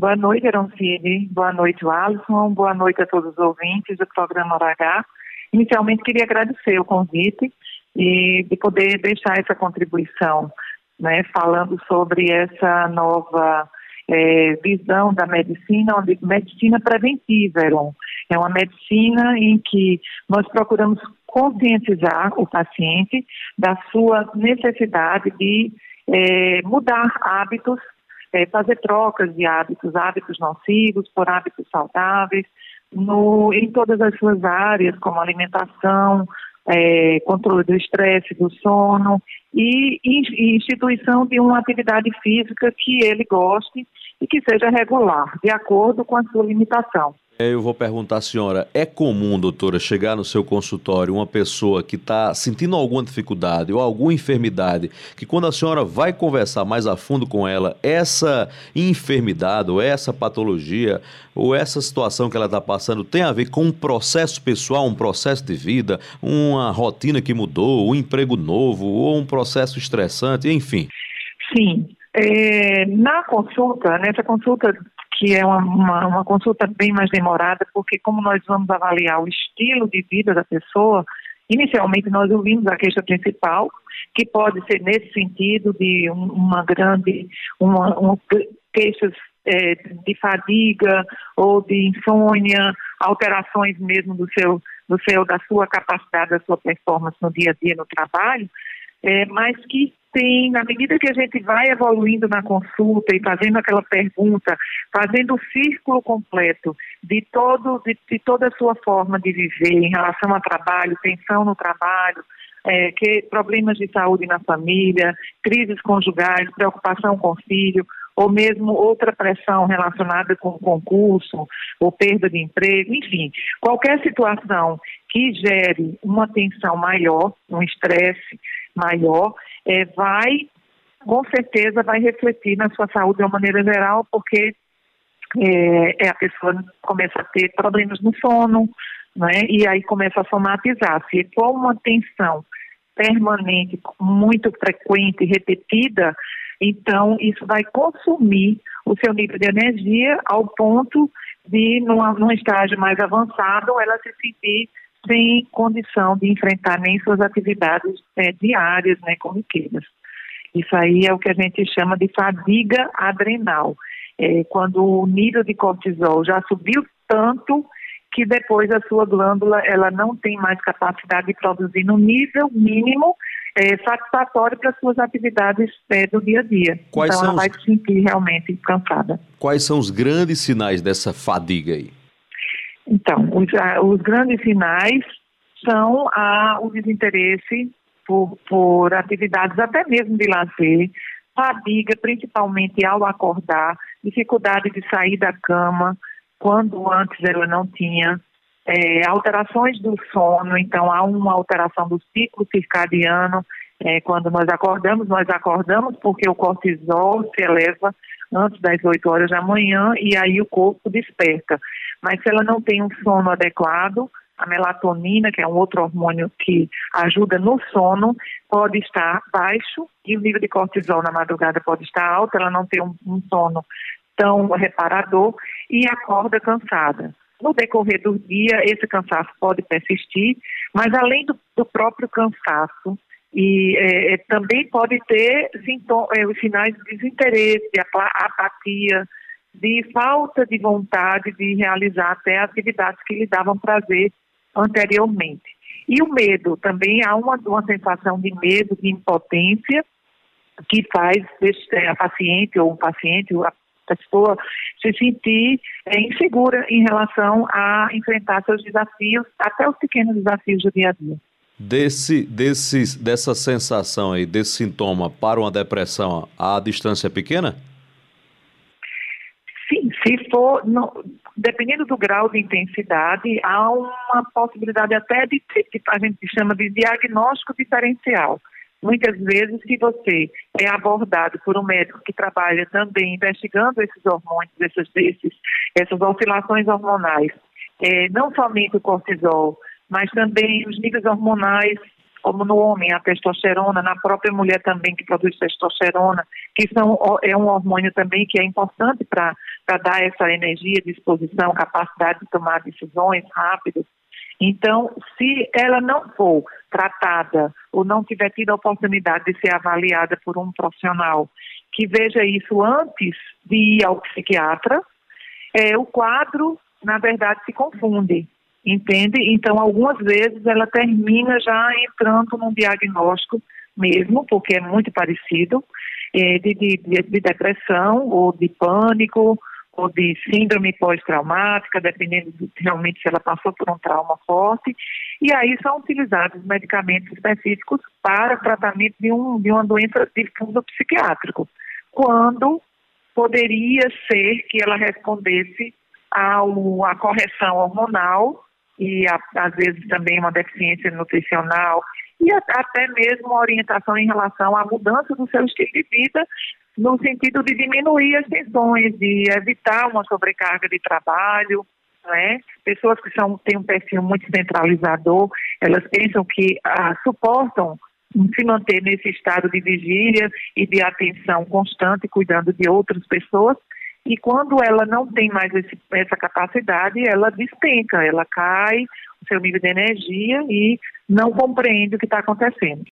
Boa noite, Aroncine. Boa noite, Alisson. Boa noite a todos os ouvintes do programa Hora H. Inicialmente, queria agradecer o convite e de poder deixar essa contribuição, né, falando sobre essa nova visão da medicina, onde medicina preventiva, Heron. É uma medicina em que nós procuramos conscientizar o paciente da sua necessidade de mudar hábitos, fazer trocas de hábitos nocivos por hábitos saudáveis, em todas as suas áreas, como alimentação, controle do estresse, do sono e instituição de uma atividade física que ele goste e que seja regular, de acordo com a sua limitação. Eu vou perguntar à senhora, é comum, doutora, chegar no seu consultório uma pessoa que está sentindo alguma dificuldade ou alguma enfermidade, que quando a senhora vai conversar mais a fundo com ela, essa enfermidade ou essa patologia ou essa situação que ela está passando tem a ver com um processo pessoal, um processo de vida, uma rotina que mudou, um emprego novo ou um processo estressante, enfim? Sim. Nessa consulta, que é uma consulta bem mais demorada, porque como nós vamos avaliar o estilo de vida da pessoa, inicialmente nós ouvimos a queixa principal, que pode ser nesse sentido de queixas de fadiga ou de insônia, alterações mesmo da sua capacidade, da sua performance no dia a dia no trabalho, mas que tem, na medida que a gente vai evoluindo na consulta e fazendo aquela pergunta, fazendo o círculo completo de toda a sua forma de viver em relação ao trabalho, tensão no trabalho, problemas de saúde na família, crises conjugais, preocupação com o filho, ou mesmo outra pressão relacionada com concurso ou perda de emprego, enfim, qualquer situação que gere uma tensão maior, um estresse maior, com certeza vai refletir na sua saúde de uma maneira geral, porque a pessoa começa a ter problemas no sono, né, e aí começa a somatizar. Se for uma tensão permanente, muito frequente, repetida, então isso vai consumir o seu nível de energia ao ponto de, num estágio mais avançado, ela se sentir sem condição de enfrentar nem suas atividades diárias, né, corriqueiras. Isso aí é o que a gente chama de fadiga adrenal. Quando o nível de cortisol já subiu tanto que depois a sua glândula ela não tem mais capacidade de produzir no nível mínimo satisfatório para as suas atividades do dia a dia. Então ela vai se sentir realmente cansada. Quais são os grandes sinais dessa fadiga aí? Então, os grandes sinais são o desinteresse por atividades até mesmo de lazer, fadiga principalmente ao acordar, dificuldade de sair da cama, quando antes ela não tinha, alterações do sono, então há uma alteração do ciclo circadiano, quando nós acordamos porque o cortisol se eleva antes das 8 horas da manhã e aí o corpo desperta. Mas se ela não tem um sono adequado, a melatonina, que é um outro hormônio que ajuda no sono, pode estar baixo e o nível de cortisol na madrugada pode estar alto, ela não tem um sono tão reparador e acorda cansada. No decorrer do dia, esse cansaço pode persistir, mas além do próprio cansaço, também pode ter os sinais de desinteresse, de apatia, de falta de vontade de realizar até atividades que lhe davam prazer anteriormente. E o medo, também há uma sensação de medo, de impotência, que faz a paciente ou o paciente, a pessoa se sentir insegura em relação a enfrentar seus desafios, até os pequenos desafios do dia a dia. Dessa sensação aí, desse sintoma para uma depressão, a distância é pequena? Sim, se for, dependendo do grau de intensidade, há uma possibilidade até de a gente chama de diagnóstico diferencial. Muitas vezes, se você é abordado por um médico que trabalha também investigando esses hormônios, essas oscilações hormonais, não somente o cortisol, mas também os níveis hormonais, como no homem, a testosterona, na própria mulher também que produz testosterona, que é um hormônio também que é importante para para dar essa energia, disposição, capacidade de tomar decisões rápidas. Então, se ela não for tratada ou não tiver tido a oportunidade de ser avaliada por um profissional que veja isso antes de ir ao psiquiatra, o quadro, na verdade, se confunde, entende? Então, algumas vezes ela termina já entrando num diagnóstico mesmo, porque é muito parecido, de depressão ou de pânico, ou de síndrome pós-traumática, dependendo realmente se ela passou por um trauma forte, e aí são utilizados medicamentos específicos para tratamento de uma doença de fundo psiquiátrico, quando poderia ser que ela respondesse à correção hormonal e às vezes também uma deficiência nutricional e até mesmo uma orientação em relação à mudança do seu estilo de vida, no sentido de diminuir as tensões, de evitar uma sobrecarga de trabalho, né? Pessoas que têm um perfil muito centralizador, elas pensam que suportam se manter nesse estado de vigília e de atenção constante, cuidando de outras pessoas, e quando ela não tem mais essa capacidade, ela despenca, ela cai o seu nível de energia e não compreende o que está acontecendo.